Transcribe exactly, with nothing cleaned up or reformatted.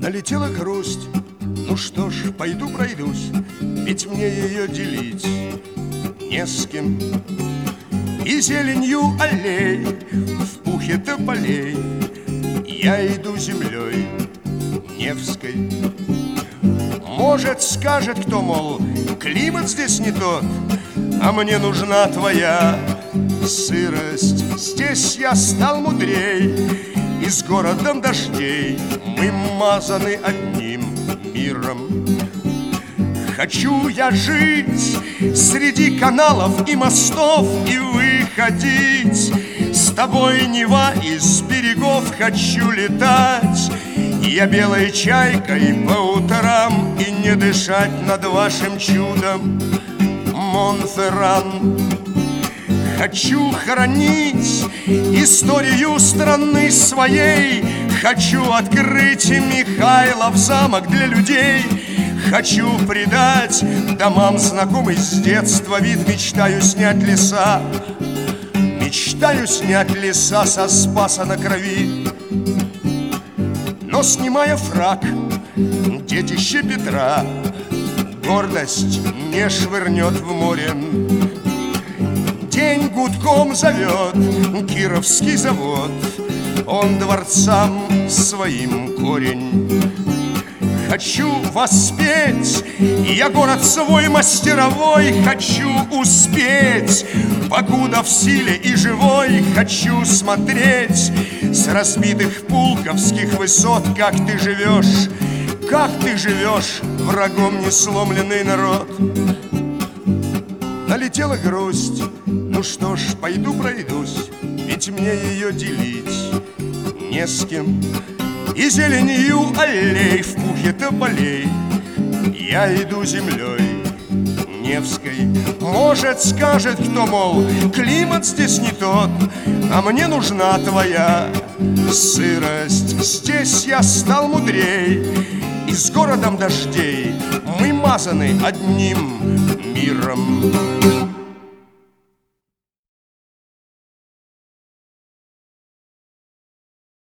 Налетела грусть, ну что ж, пойду пройдусь, ведь мне ее делить не с кем. И зеленью аллей, в пухе тополей я иду землей Невской. Может, скажет кто, мол, климат здесь не тот, а мне нужна твоя сырость. Здесь я стал мудрей, и с городом дождей мы мазаны одним миром. Хочу я жить среди каналов и мостов и выходить с тобой, Нева, из берегов. Хочу летать я белой чайкой по утрам и не дышать над вашим чудом, Монферран. Хочу хранить историю страны своей, хочу открыть Михайлов замок для людей. Хочу придать домам знакомый с детства вид. Мечтаю снять леса, мечтаю снять леса со Спаса на Крови. Но, снимая фрак, детище Петра гордость не швырнет в море. День гудком зовет Кировский завод, он дворцам своим корень. Хочу воспеть я город свой мастеровой, хочу успеть, покуда в силе и живой. Хочу смотреть с разбитых пулковских высот, как ты живешь, как ты живешь, врагом не сломленный народ. Налетела грусть, ну что ж, пойду пройдусь, ведь мне ее делить не с кем. И зеленью аллей, в пухе тополей я иду землей Невской. Может, скажет кто, мол, климат здесь не тот, а мне нужна твоя сырость. Здесь я стал мудрей, и с городом дождей мы мазаны одним миром.